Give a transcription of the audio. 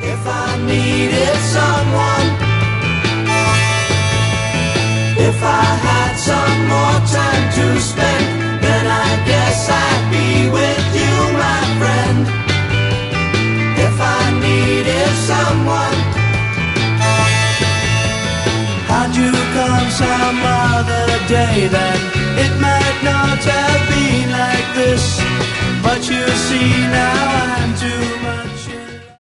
If I needed someone, if I had some more time to spend, then I guess I'd be with you, my friend. If I needed someone, how'd you come some other day then?